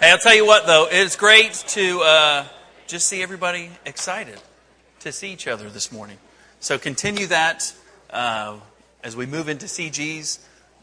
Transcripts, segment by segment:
Hey, I'll tell you what, though. It's great to just see everybody excited to see each other this morning. So continue that as we move into CGs.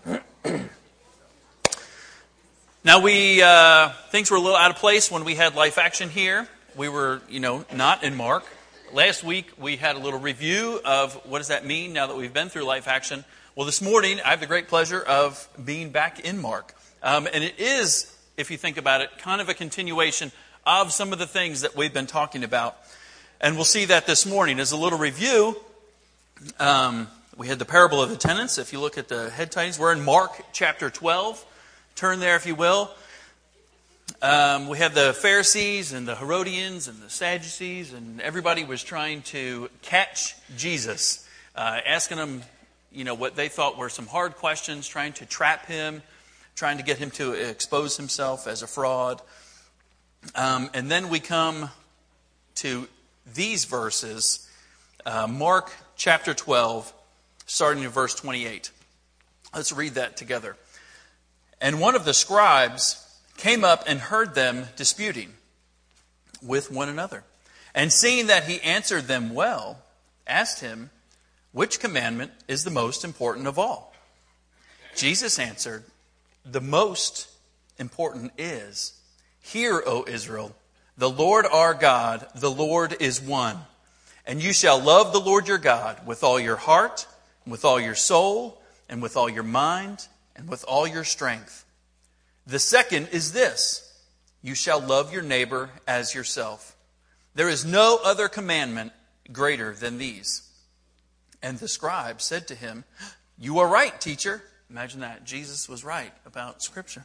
Now, things were a little out of place when we had Life Action here. We were, not in Mark. Last week, we had a little review of what does that mean now that we've been through Life Action. Well, this morning, I have the great pleasure of being back in Mark. And it is, if you think about it, kind of a continuation of some of the things that we've been talking about. And we'll see that this morning. As a little review, we had the parable of the tenants. If you look at the head titles, we're in Mark chapter 12. Turn there if you will. We had the Pharisees and the Herodians and the Sadducees, and everybody was trying to catch Jesus, asking him, what they thought were some hard questions, trying to trap him, trying to get him to expose himself as a fraud. And then we come to these verses, Mark chapter 12, starting in verse 28. Let's read that together. And one of the scribes came up and heard them disputing with one another. And seeing that he answered them well, asked him, which commandment is the most important of all? Jesus answered, the most important is, hear, O Israel, the Lord our God, the Lord is one. And you shall love the Lord your God with all your heart, and with all your soul, and with all your mind, and with all your strength. The second is this, you shall love your neighbor as yourself. There is no other commandment greater than these. And the scribe said to him, you are right, teacher. Imagine that. Jesus was right about Scripture.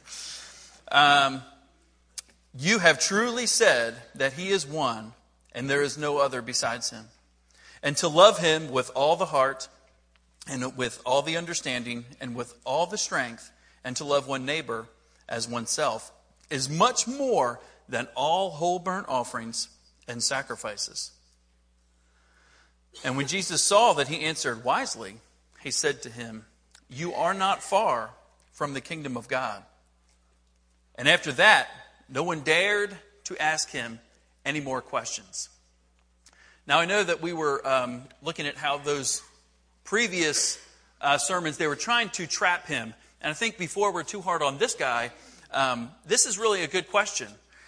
You have truly said that he is one, and there is no other besides him. And to love him with all the heart, and with all the understanding, and with all the strength, and to love one neighbor as oneself, is much more than all whole burnt offerings and sacrifices. And when Jesus saw that he answered wisely, he said to him, you are not far from the kingdom of God. And after that, no one dared to ask him any more questions. Now, I know that we were looking at how those previous sermons, they were trying to trap him. And I think before we're too hard on this guy, this is really a good question.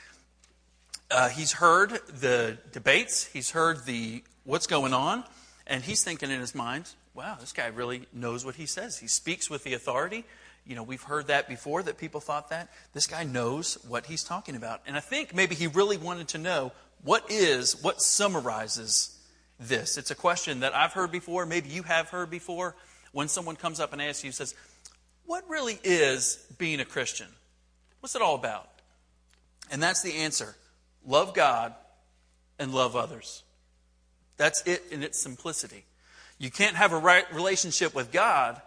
He's heard the debates. He's heard what's going on. And he's thinking in his mind, wow, this guy really knows what he says. He speaks with the authority. We've heard that before, that people thought that. This guy knows what he's talking about. And I think maybe he really wanted to know what summarizes this. It's a question that I've heard before, maybe you have heard before, when someone comes up and asks you, says, what really is being a Christian? What's it all about? And that's the answer. Love God and love others. That's it in its simplicity. You can't have a right relationship with God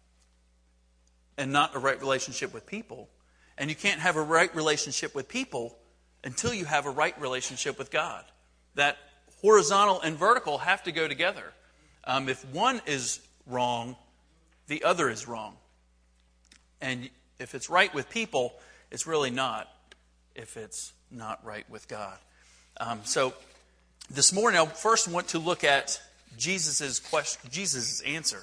and not a right relationship with people. And you can't have a right relationship with people until you have a right relationship with God. That horizontal and vertical have to go together. If one is wrong, the other is wrong. And if it's right with people, it's really not if it's not right with God. So this morning, I first want to look at Jesus' answer.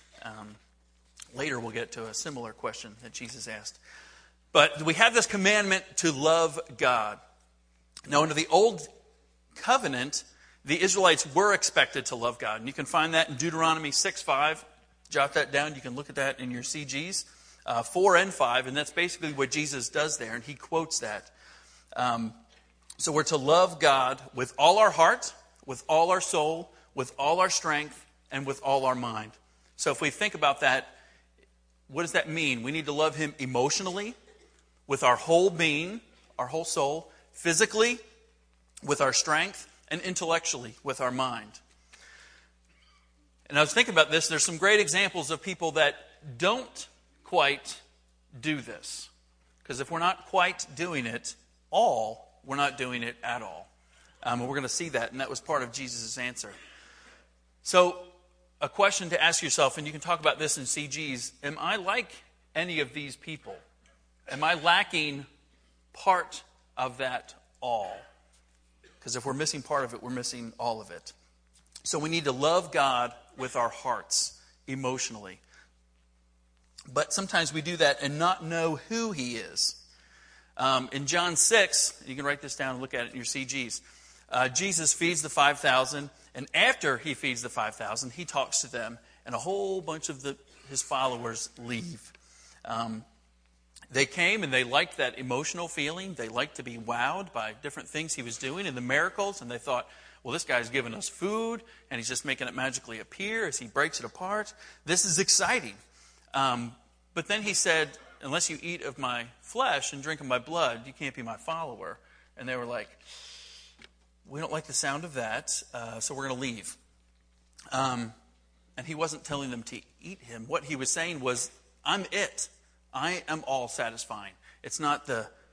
Later, we'll get to a similar question that Jesus asked. But we have this commandment to love God. Now, under the Old Covenant, the Israelites were expected to love God. And you can find that in Deuteronomy 6:5. Jot that down. You can look at that in your CGs. 4 and 5. And that's basically what Jesus does there. And he quotes that. So we're to love God with all our heart, with all our soul, with all our strength, and with all our mind. So if we think about that, what does that mean? We need to love him emotionally, with our whole being, our whole soul, physically, with our strength, and intellectually, with our mind. And I was thinking about this. There's some great examples of people that don't quite do this. Because if we're not quite doing it all, we're not doing it at all. And we're going to see that, and that was part of Jesus' answer. So, a question to ask yourself, and you can talk about this in CGs, am I like any of these people? Am I lacking part of that all. Because if we're missing part of it, we're missing all of it. So we need to love God with our hearts emotionally. But sometimes we do that and not know who He is. In John 6, you can write this down and look at it in your CGs. Jesus feeds the 5,000, and after He feeds the 5,000, He talks to them, and a whole bunch of His followers leave. They came and they liked that emotional feeling. They liked to be wowed by different things He was doing and the miracles. And they thought, well, this guy's giving us food and He's just making it magically appear as He breaks it apart. This is exciting. But then He said, unless you eat of my flesh and drink of my blood, you can't be my follower. And they were like, we don't like the sound of that, so we're going to leave. And He wasn't telling them to eat Him. What He was saying was, I'm it. I am all satisfying. It's not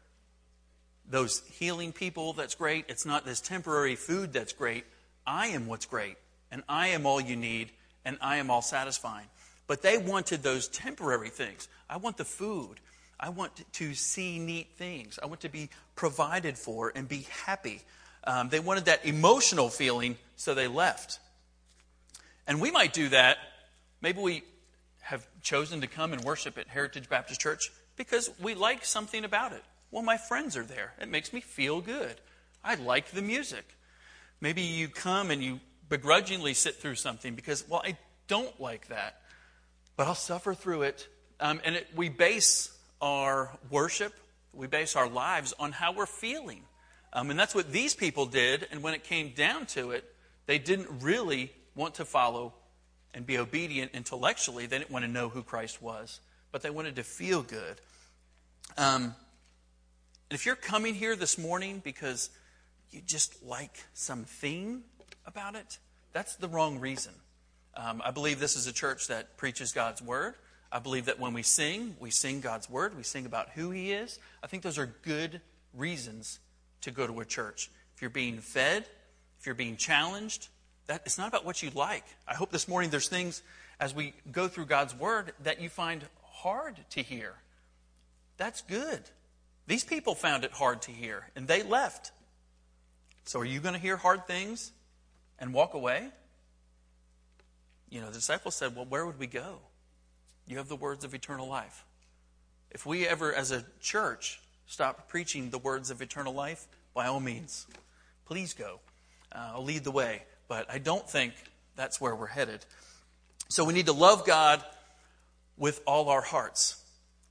those healing people that's great. It's not this temporary food that's great. I am what's great. And I am all you need. And I am all satisfying. But they wanted those temporary things. I want the food. I want to see neat things. I want to be provided for and be happy. They wanted that emotional feeling, so they left. And we might do that. Maybe we have chosen to come and worship at Heritage Baptist Church because we like something about it. Well, my friends are there. It makes me feel good. I like the music. Maybe you come and you begrudgingly sit through something because, well, I don't like that, but I'll suffer through it. We base our worship, we base our lives on how we're feeling. And that's what these people did. And when it came down to it, they didn't really want to follow and be obedient intellectually. They didn't want to know who Christ was, but they wanted to feel good. And if you're coming here this morning because you just like something about it, that's the wrong reason. I believe this is a church that preaches God's word. I believe that when we sing God's word. We sing about who He is. I think those are good reasons to go to a church. If you're being fed, if you're being challenged, it's not about what you like. I hope this morning there's things as we go through God's word that you find hard to hear. That's good. These people found it hard to hear, and they left. So are you going to hear hard things and walk away? The disciples said, well, where would we go? You have the words of eternal life. If we ever, as a church, stop preaching the words of eternal life, by all means, please go. I'll lead the way. But I don't think that's where we're headed. So we need to love God with all our hearts,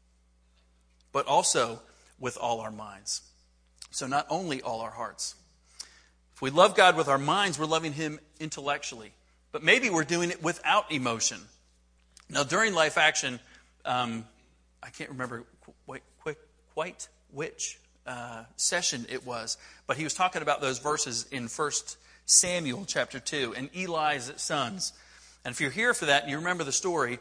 but also with all our minds. So not only all our hearts. If we love God with our minds, we're loving Him intellectually. But maybe we're doing it without emotion. Now, during Life Action, I can't remember quite which session it was, but he was talking about those verses in 1 Samuel chapter 2 and Eli's sons. And if you're here for that and you remember the story,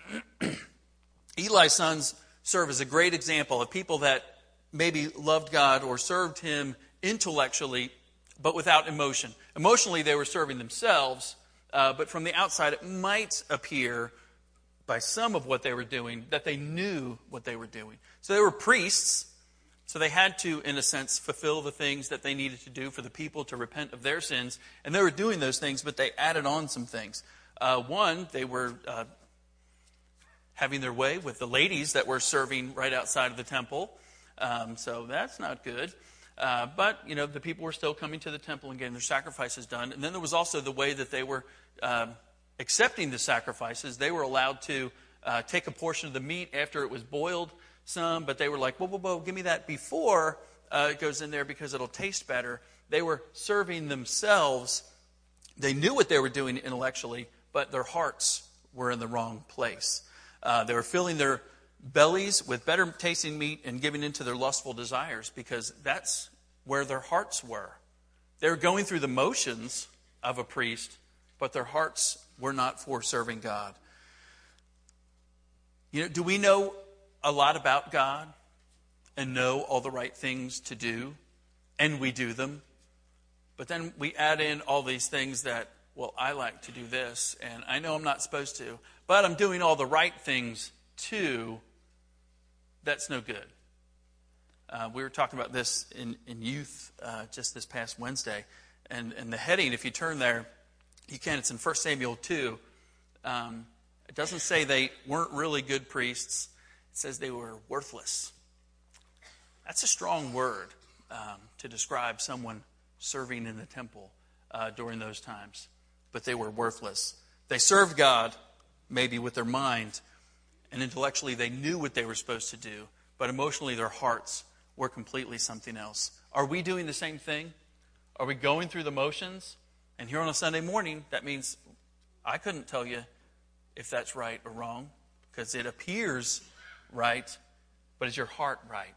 Eli's sons serve as a great example of people that maybe loved God or served Him intellectually, but without emotion. Emotionally, they were serving themselves, but from the outside, it might appear by some of what they were doing that they knew what they were doing. So they were priests, so they had to, in a sense, fulfill the things that they needed to do for the people to repent of their sins. And they were doing those things, but they added on some things. One, they were having their way with the ladies that were serving right outside of the temple. So that's not good. But, the people were still coming to the temple and getting their sacrifices done. And then there was also the way that they were accepting the sacrifices. They were allowed to take a portion of the meat after it was boiled some, but they were like, whoa, give me that before it goes in there because it'll taste better. They were serving themselves. They knew what they were doing intellectually, but their hearts were in the wrong place. They were filling their bellies with better tasting meat and giving into their lustful desires because that's where their hearts were. They were going through the motions of a priest, but their hearts were not for serving God. Do we know a lot about God and know all the right things to do, and we do them? But then we add in all these things that, well, I like to do this, and I know I'm not supposed to, but I'm doing all the right things too. That's no good. We were talking about this in youth just this past Wednesday. And the heading, if you turn there, you can. It's in 1 Samuel 2. It doesn't say they weren't really good priests. It says they were worthless. That's a strong word to describe someone serving in the temple during those times. But they were worthless. They served God, maybe with their mind, and intellectually they knew what they were supposed to do, but emotionally their hearts were completely something else. Are we doing the same thing? Are we going through the motions? And here on a Sunday morning, that means I couldn't tell you if that's right or wrong, because it appears right, but is your heart right?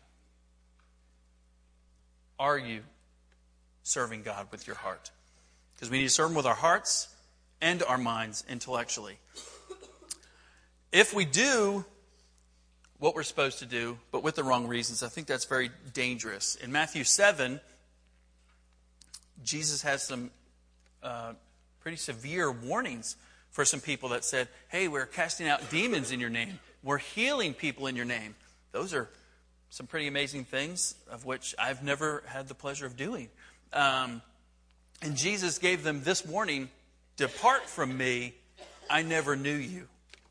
Are you serving God with your heart? Because we need to serve Him with our hearts and our minds intellectually. If we do what we're supposed to do, but with the wrong reasons, I think that's very dangerous. In Matthew 7, Jesus has some pretty severe warnings for some people that said, hey, we're casting out demons in your name. We're healing people in your name. Those are some pretty amazing things, of which I've never had the pleasure of doing. And Jesus gave them this warning, depart from me, I never knew you.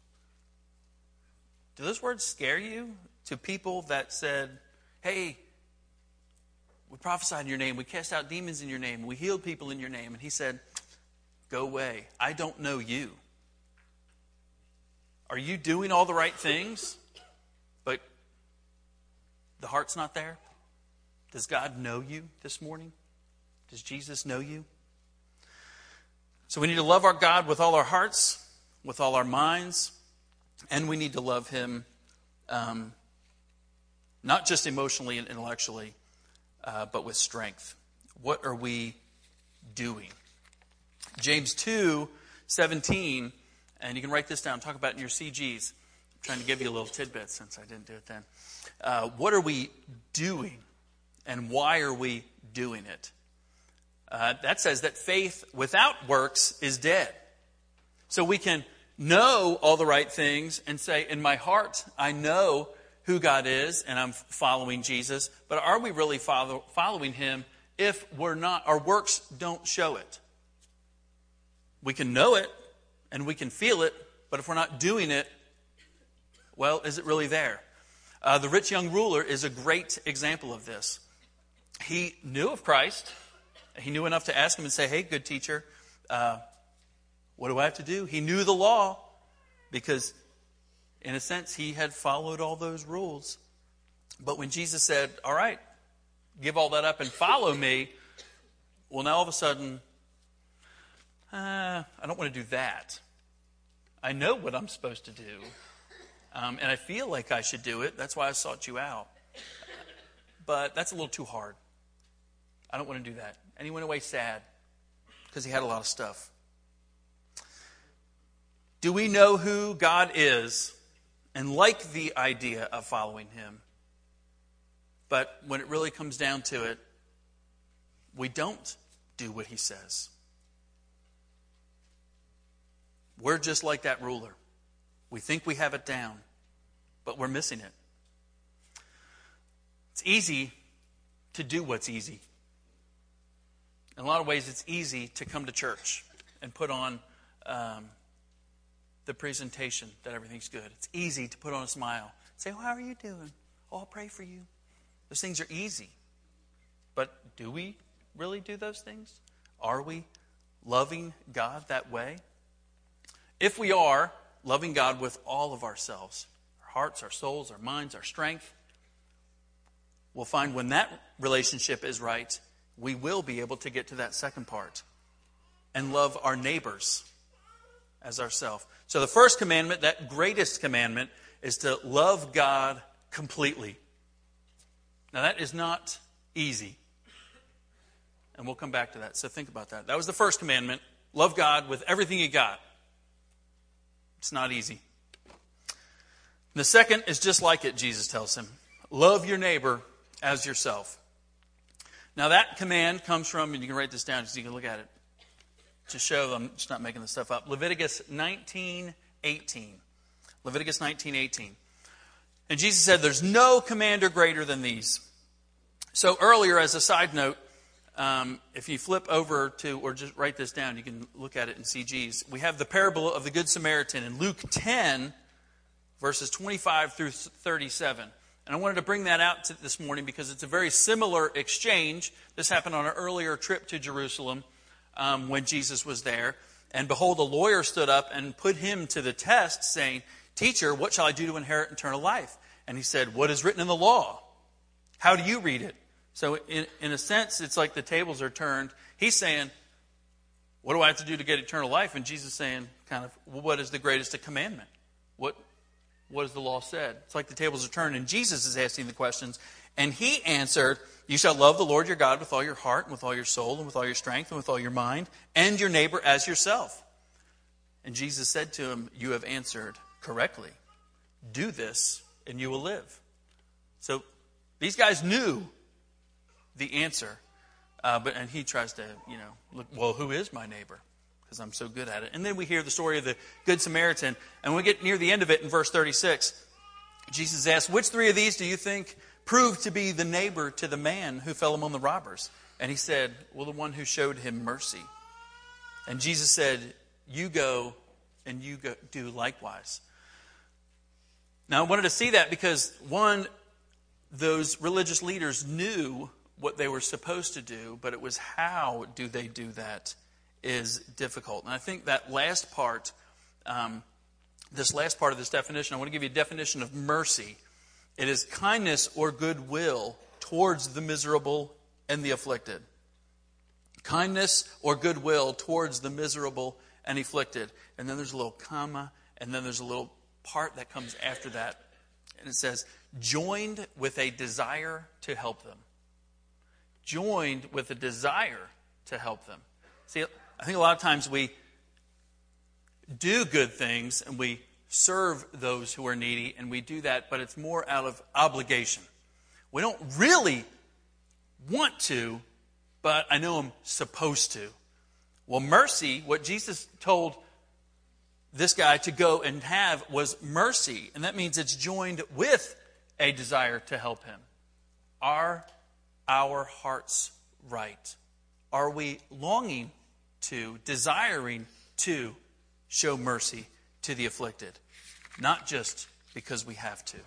Do those words scare you? To people that said, hey, we prophesied in your name, we cast out demons in your name, we healed people in your name. And He said, go away, I don't know you. Are you doing all the right things, but the heart's not there? Does God know you this morning? Does Jesus know you? So we need to love our God with all our hearts, with all our minds, and we need to love Him not just emotionally and intellectually, but with strength. What are we doing? James 2:17, and you can write this down, talk about it in your CGs. I'm trying to give you a little tidbit since I didn't do it then. What are we doing, and why are we doing it? That says that faith without works is dead. So we can know all the right things and say, in my heart, I know who God is and I'm following Jesus. But are we really following Him if we're not? Our works don't show it. We can know it and we can feel it, but if we're not doing it, well, is it really there? The rich young ruler is a great example of this. He knew of Christ. He knew enough to ask Him and say, hey, good teacher, what do I have to do? He knew the law because, in a sense, he had followed all those rules. But when Jesus said, all right, give all that up and follow me, well, now all of a sudden, I don't want to do that. I know what I'm supposed to do, and I feel like I should do it. That's why I sought you out. But that's a little too hard. I don't want to do that. And he went away sad because he had a lot of stuff. Do we know who God is and like the idea of following Him? But when it really comes down to it, we don't do what He says. We're just like that ruler. We think we have it down, but we're missing it. It's easy to do what's easy. In a lot of ways, it's easy to come to church and put on the presentation that everything's good. It's easy to put on a smile. Say, oh, how are you doing? Oh, I'll pray for you. Those things are easy. But do we really do those things? Are we loving God that way? If we are loving God with all of ourselves, our hearts, our souls, our minds, our strength, we'll find when that relationship is right, we will be able to get to that second part and love our neighbors as ourselves. So the first commandment, that greatest commandment, is to love God completely. Now that is not easy. And we'll come back to that. So think about that. That was the first commandment. Love God with everything you got. It's not easy. The second is just like it, Jesus tells him. Love your neighbor as yourself. Now that command comes from, and you can write this down so you can look at it to show I'm just not making this stuff up. Leviticus 19:18. Leviticus 19:18. And Jesus said, there's no commander greater than these. So earlier, as a side note, if you flip over to, or just write this down, you can look at it in CGs. We have the parable of the Good Samaritan in Luke 10, verses 25 through 37. And I wanted to bring that out this morning because it's a very similar exchange. This happened on an earlier trip to Jerusalem when Jesus was there. And behold, a lawyer stood up and put him to the test, saying, "Teacher, what shall I do to inherit eternal life?" And he said, "What is written in the law? How do you read it?" So in a sense, it's like the tables are turned. He's saying, "What do I have to do to get eternal life?" And Jesus is saying, kind of, well, what is the greatest commandment? What has the law said? It's like the tables are turned, and Jesus is asking the questions. And he answered, "You shall love the Lord your God with all your heart, and with all your soul, and with all your strength, and with all your mind, and your neighbor as yourself." And Jesus said to him, "You have answered correctly. Do this, and you will live." So these guys knew the answer, and he tries to, look, well, who is my neighbor? Because I'm so good at it. And then we hear the story of the Good Samaritan, and when we get near the end of it in verse 36, Jesus asks, "Which three of these do you think proved to be the neighbor to the man who fell among the robbers?" And he said, "Well, the one who showed him mercy." And Jesus said, "You go and you go do likewise." Now, I wanted to see that because, one, those religious leaders knew what they were supposed to do, but it was how do they do that is difficult. And I think that last part, this last part of this definition, I want to give you a definition of mercy. It is kindness or goodwill towards the miserable and the afflicted. Kindness or goodwill towards the miserable and afflicted. And then there's a little comma, and then there's a little part that comes after that. And it says, joined with a desire to help them. Joined with a desire to help them. See, I think a lot of times we do good things and we serve those who are needy, and we do that, but it's more out of obligation. We don't really want to, but I know I'm supposed to. Well, mercy, what Jesus told this guy to go and have was mercy, and that means it's joined with a desire to help him. Are our hearts right? Are we longing to, desiring to show mercy to the afflicted? Not just because we have to.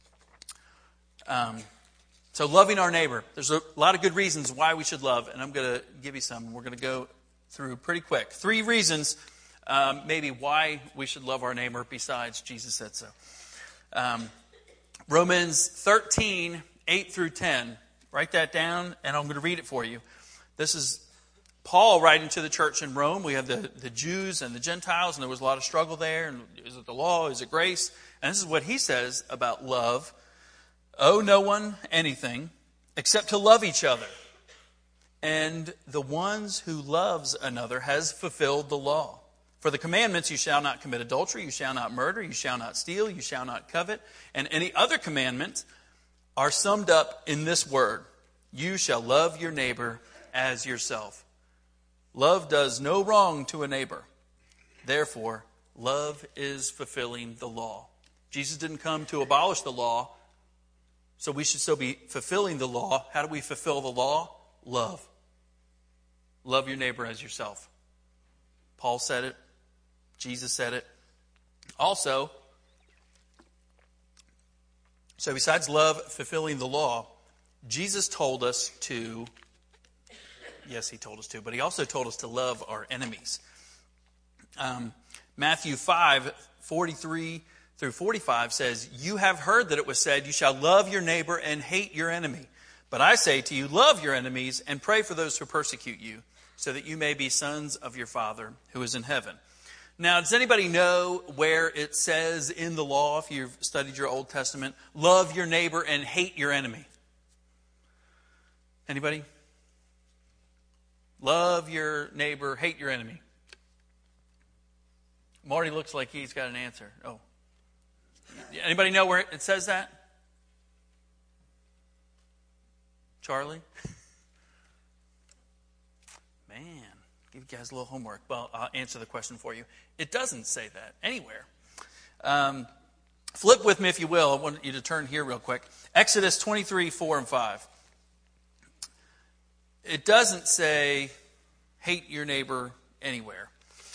So loving our neighbor. There's a lot of good reasons why we should love, and I'm going to give you some. We're going to go through pretty quick. 3 reasons maybe why we should love our neighbor besides Jesus said so. Romans 13, 8 through 10. Write that down, and I'm going to read it for you. This is Paul writing to the church in Rome. We have the Jews and the Gentiles, and there was a lot of struggle there. And is it the law? Is it grace? And this is what he says about love. Owe no one anything except to love each other. And the ones who loves another has fulfilled the law. For the commandments, you shall not commit adultery, you shall not murder, you shall not steal, you shall not covet, and any other commandment are summed up in this word: you shall love your neighbor as yourself. Love does no wrong to a neighbor. Therefore, love is fulfilling the law. Jesus didn't come to abolish the law, so we should still be fulfilling the law. How do we fulfill the law? Love. Love your neighbor as yourself. Paul said it. Jesus said it. Also, so besides love fulfilling the law, Jesus told us to, yes, he told us to, but he also told us to love our enemies. Matthew 5, 43 through 45 says, you have heard that it was said, you shall love your neighbor and hate your enemy. But I say to you, love your enemies and pray for those who persecute you, so that you may be sons of your Father who is in heaven. Now, does anybody know where it says in the law, if you've studied your Old Testament, love your neighbor and hate your enemy? Anybody? Love your neighbor, hate your enemy. Marty looks like he's got an answer. Oh. Anybody know where it says that? Charlie? Man, give you guys a little homework. Well, I'll answer the question for you. It doesn't say that anywhere. Flip with me, if you will. I want you to turn here real quick. Exodus 23, 4 and 5. it doesn't say hate your neighbor anywhere.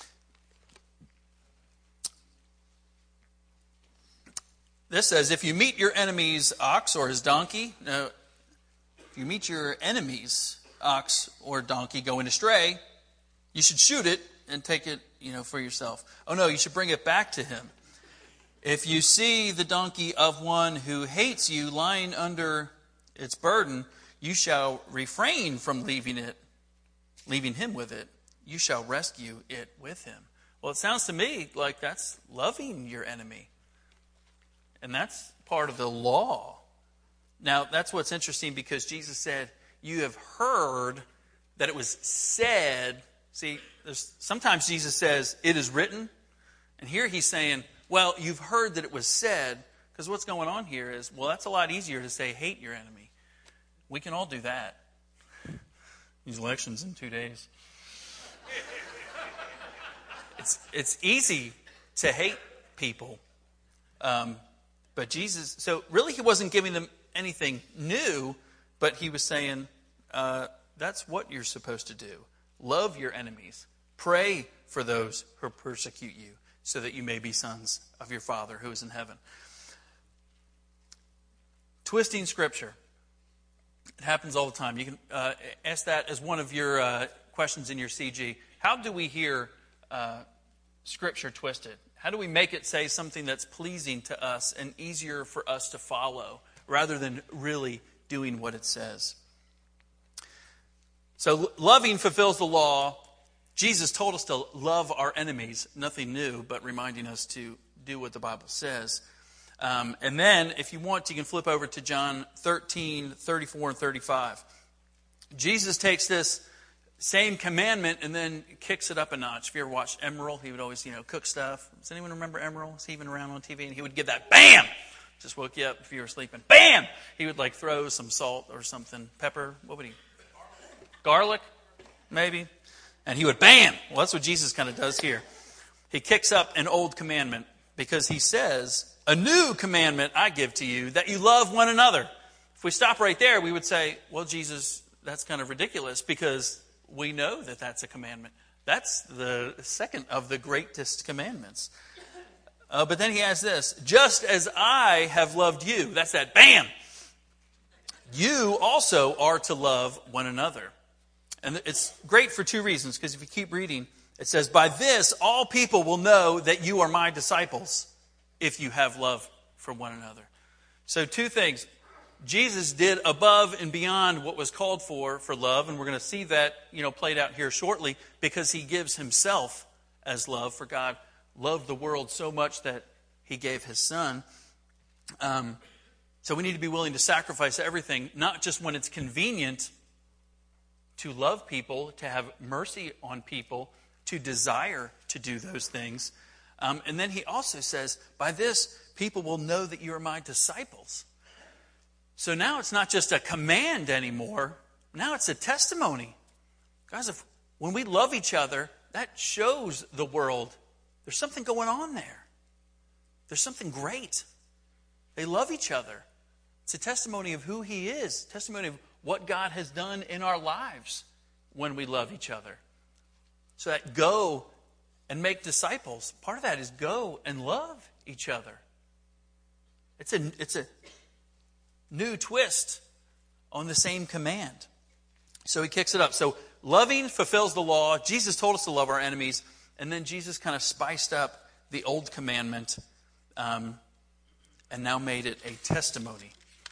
This says, if you meet your enemy's ox or his donkey, no, if you meet your enemy's ox or donkey going astray, you should shoot it and take it, for yourself. Oh no, you should bring it back to him. If you see the donkey of one who hates you lying under its burden, you shall refrain from leaving him with it. You shall rescue it with him. Well, it sounds to me like that's loving your enemy. And that's part of the law. Now, that's what's interesting, because Jesus said, you have heard that it was said. See, sometimes Jesus says, it is written. And here he's saying, well, you've heard that it was said. Because what's going on here is, well, that's a lot easier to say hate your enemy. We can all do that. These elections in 2 days. It's easy to hate people. But Jesus, so really he wasn't giving them anything new, but he was saying, that's what you're supposed to do. Love your enemies. Pray for those who persecute you, so that you may be sons of your Father who is in heaven. Twisting Scripture. It happens all the time. You can ask that as one of your questions in your CG. How do we hear Scripture twisted? How do we make it say something that's pleasing to us and easier for us to follow, rather than really doing what it says? So loving fulfills the law. Jesus told us to love our enemies. Nothing new, but reminding us to do what the Bible says. And then, if you want, you can flip over to John 13, 34 and 35. Jesus takes this same commandment and then kicks it up a notch. If you ever watched Emeril, he would always, cook stuff. Does anyone remember Emeril? Is he even around on TV? And he would give that BAM! Just woke you up if you were sleeping. BAM! He would throw some salt or something. Pepper. What would he? Garlic? Maybe. And he would BAM! Well, that's what Jesus kind of does here. He kicks up an old commandment, because he says, a new commandment I give to you, that you love one another. If we stop right there, we would say, well, Jesus, that's kind of ridiculous, because we know that that's a commandment. That's the second of the greatest commandments. But then he adds this, just as I have loved you. That's that BAM! You also are to love one another. And it's great for two reasons, because if you keep reading, it says, by this all people will know that you are my disciples, if you have love for one another. So two things. Jesus did above and beyond what was called for love, and we're going to see that, played out here shortly, because he gives himself as love. For God loved the world so much that he gave his Son. So we need to be willing to sacrifice everything, not just when it's convenient to love people, to have mercy on people, to desire to do those things. And then he also says, by this, people will know that you are my disciples. So now it's not just a command anymore. Now it's a testimony. Guys, when we love each other, that shows the world there's something going on there. There's something great. They love each other. It's a testimony of who he is, testimony of what God has done in our lives when we love each other. So that go and make disciples, part of that is go and love each other. It's a new twist on the same command. So he kicks it up. So loving fulfills the law. Jesus told us to love our enemies. And then Jesus kind of spiced up the old commandment and now made it a testimony.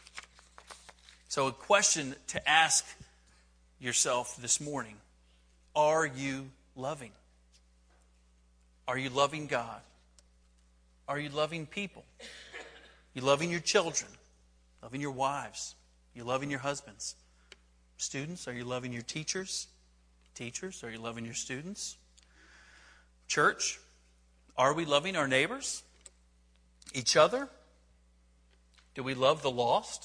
So a question to ask yourself this morning. Are you loving? Are you loving God? Are you loving people? You loving your children? Loving your wives? You loving your husbands? Students, are you loving your teachers? Teachers, are you loving your students? Church, are we loving our neighbors? Each other? Do we love the lost?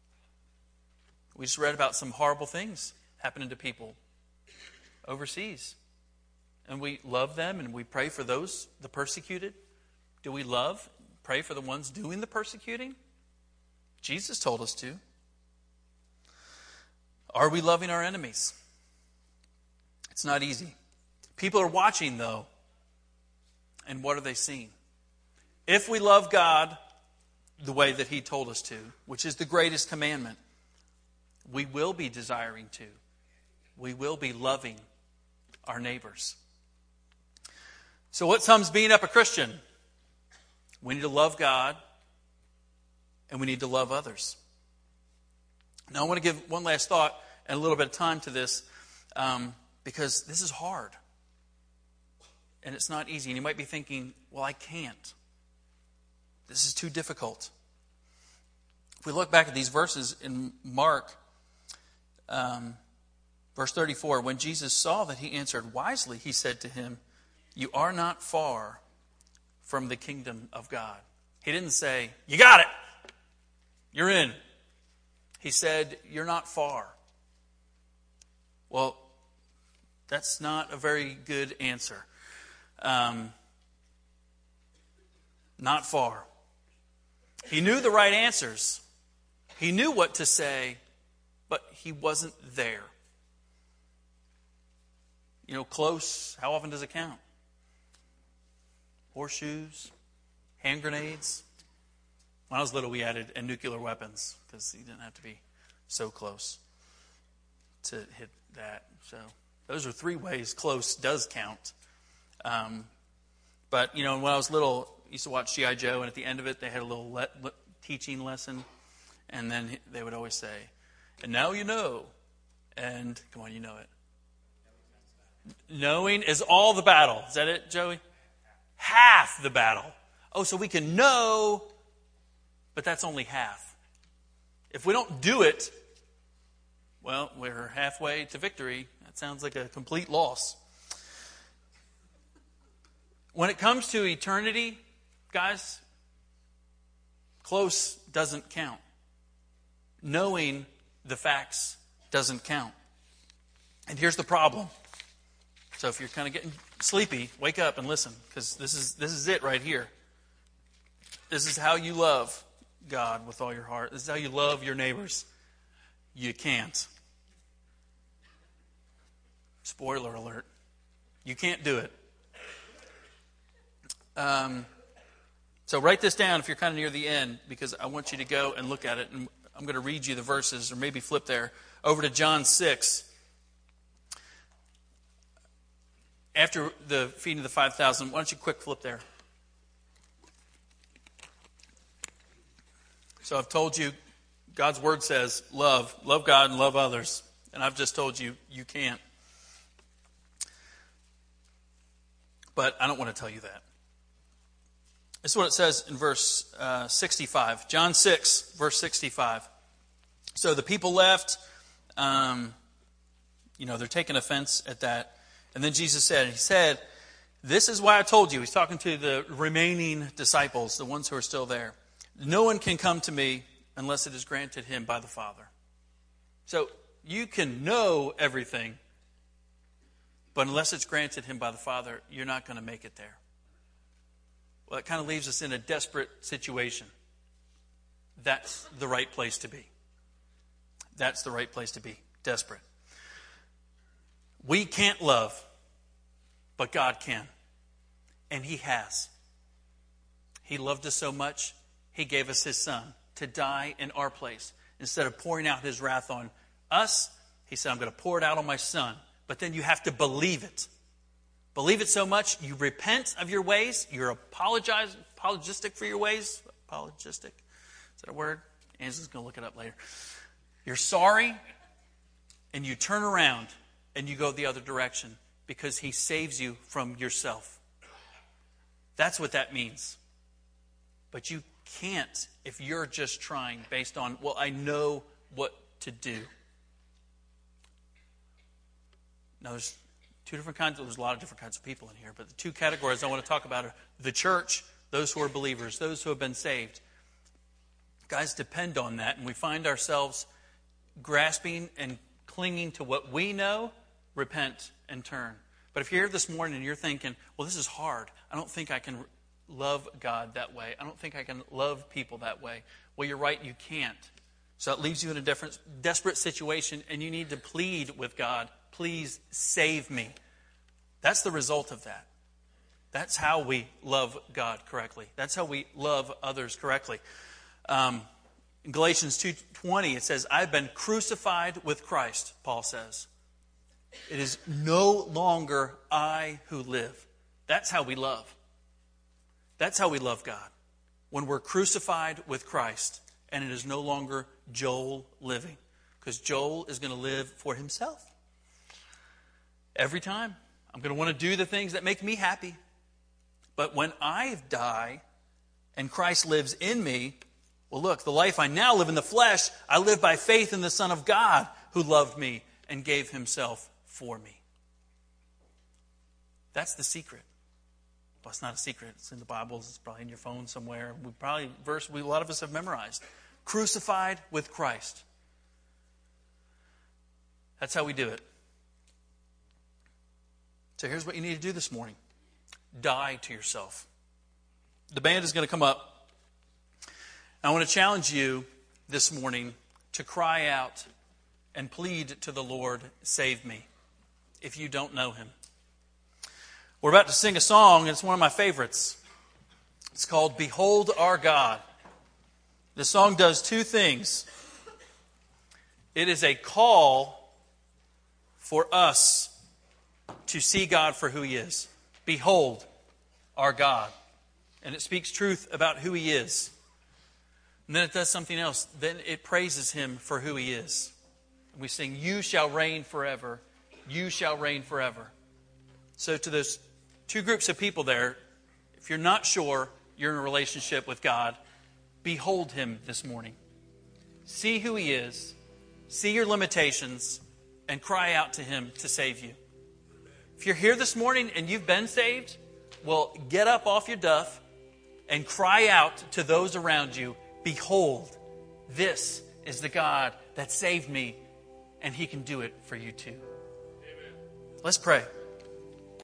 We just read about some horrible things happening to people overseas. And we love them and we pray for those, the persecuted. Do we pray for the ones doing the persecuting? Jesus told us to. Are we loving our enemies? It's not easy. People are watching, though. And what are they seeing? If we love God the way that He told us to, which is the greatest commandment, we will be desiring to. We will be loving our neighbors. So what sums being up a Christian? We need to love God, and we need to love others. Now I want to give one last thought and a little bit of time to this, because this is hard. And it's not easy. And you might be thinking, well, I can't. This is too difficult. If we look back at these verses in Mark, verse 34, when Jesus saw that he answered wisely, he said to him, "You are not far from the kingdom of God." He didn't say, "You got it. You're in." He said, "You're not far." Well, that's not a very good answer. Not far. He knew the right answers. He knew what to say, but he wasn't there. You know, close, how often does it count? Horseshoes, hand grenades. When I was little, we added and nuclear weapons because you didn't have to be so close to hit that. So those are 3 ways close does count. But, you know, when I was little, I used to watch G.I. Joe, and at the end of it, they had a little teaching lesson. And then they would always say, "And now you know." And, come on, you know it. Knowing is all the battle. Is that it, Joey? Half the battle. Oh, so we can know, but that's only half. If we don't do it, well, we're halfway to victory. That sounds like a complete loss. When it comes to eternity, guys, close doesn't count. Knowing the facts doesn't count. And here's the problem. So if you're kind of getting sleepy, wake up and listen, because this is it right here. This is how you love God with all your heart. This is how you love your neighbors. You can't. Spoiler alert. You can't do it. So write this down if you're kind of near the end, because I want you to go and look at it. And I'm going to read you the verses, or maybe flip there, over to John 6. After the feeding of the 5,000, why don't you quick flip there? So I've told you, God's Word says, love God and love others. And I've just told you, you can't. But I don't want to tell you that. This is what it says in verse 65. John 6, verse 65. So the people left. They're taking offense at that. And then Jesus said, "This is why I told you." He's talking to the remaining disciples, the ones who are still there. "No one can come to me unless it is granted him by the Father." So you can know everything, but unless it's granted him by the Father, you're not going to make it there. Well, it kind of leaves us in a desperate situation. That's the right place to be. That's the right place to be. Desperate. We can't love, but God can. And He has. He loved us so much, He gave us His Son to die in our place. Instead of pouring out His wrath on us, He said, "I'm going to pour it out on my Son." But then you have to believe it. Believe it so much, you repent of your ways. You're apologistic for your ways. Apologistic. Is that a word? Angela's going to look it up later. You're sorry, and you turn around, and you go the other direction because He saves you from yourself. That's what that means. But you can't if you're just trying based on, well, I know what to do. Now, there's a lot of different kinds of people in here, but the 2 categories I want to talk about are the church, those who are believers, those who have been saved. Guys, depend on that, and we find ourselves grasping and clinging to what we know. Repent and turn. But if you're here this morning and you're thinking, well, this is hard. I don't think I can love God that way. I don't think I can love people that way. Well, you're right, you can't. So it leaves you in a desperate situation, and you need to plead with God, please save me. That's the result of that. That's how we love God correctly. That's how we love others correctly. In Galatians 2:20, it says, I've been crucified with Christ, Paul says. It is no longer I who live. That's how we love. That's how we love God. When we're crucified with Christ, and it is no longer Joel living. Because Joel is going to live for himself. Every time. I'm going to want to do the things that make me happy. But when I die and Christ lives in me, well, look, the life I now live in the flesh, I live by faith in the Son of God who loved me and gave himself for me. That's the secret. Well, it's not a secret. It's in the Bible. It's probably in your phone somewhere. A lot of us have memorized. Crucified with Christ. That's how we do it. So here's what you need to do this morning. Die to yourself. The band is going to come up. I want to challenge you this morning to cry out and plead to the Lord, save me, if you don't know him. We're about to sing a song, and it's one of my favorites. It's called Behold Our God. The song does two things. It is a call for us to see God for who he is. Behold our God. And it speaks truth about who he is. And then it does something else. Then it praises him for who he is. And we sing, you shall reign forever. You shall reign forever. So to those two groups of people there, if you're not sure you're in a relationship with God, behold him this morning. See who he is. See your limitations. And cry out to him to save you. If you're here this morning and you've been saved, well, get up off your duff and cry out to those around you, behold, this is the God that saved me, and he can do it for you too. Amen. Let's pray.